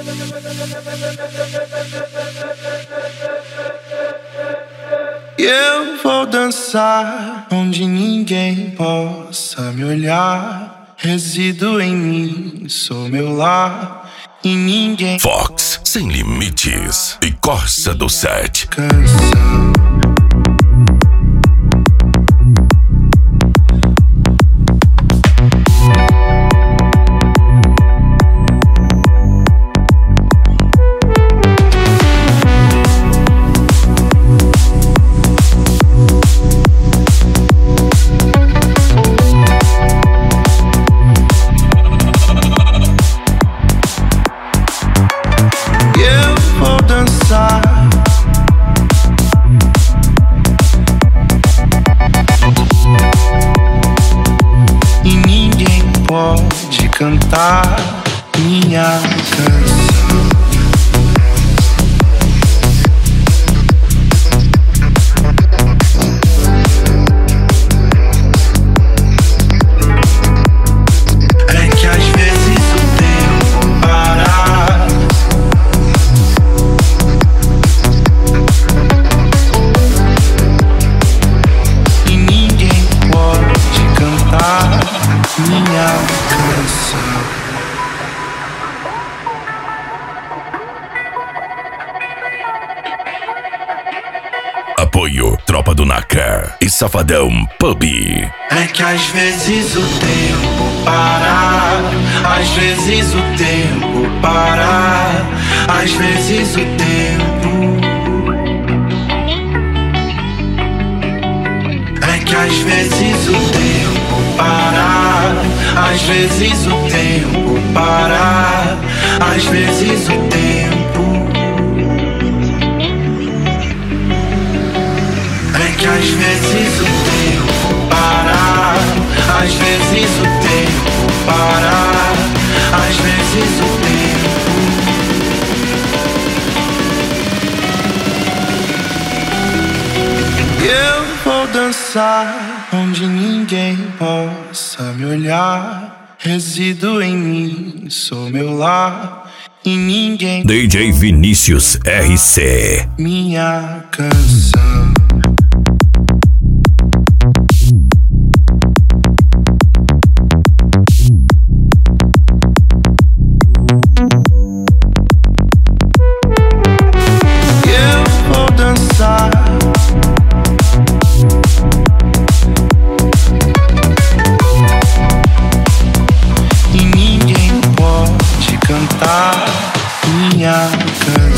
Eu vou dançar onde ninguém possa me olhar. Resido em mim, sou meu lar e ninguém. Fox, Sem Limites e Corsa do Set. Canção. Cantar minha canção. É que às vezes o tempo para e ninguém pode cantar minha canção. Apoio Tropa do Nacra e Safadão Pub. É que às vezes o tempo para, às vezes o tempo para, às vezes o tempo. É que às vezes o tempo para, às vezes o tempo para, às vezes o tempo. É que às vezes o tempo para, às vezes o tempo para, às vezes o tempo. Eu vou dançar onde ninguém possa me olhar. Resido em mim, sou meu lar e ninguém. DJ Vinícius RC. Minha canção. Minha canção.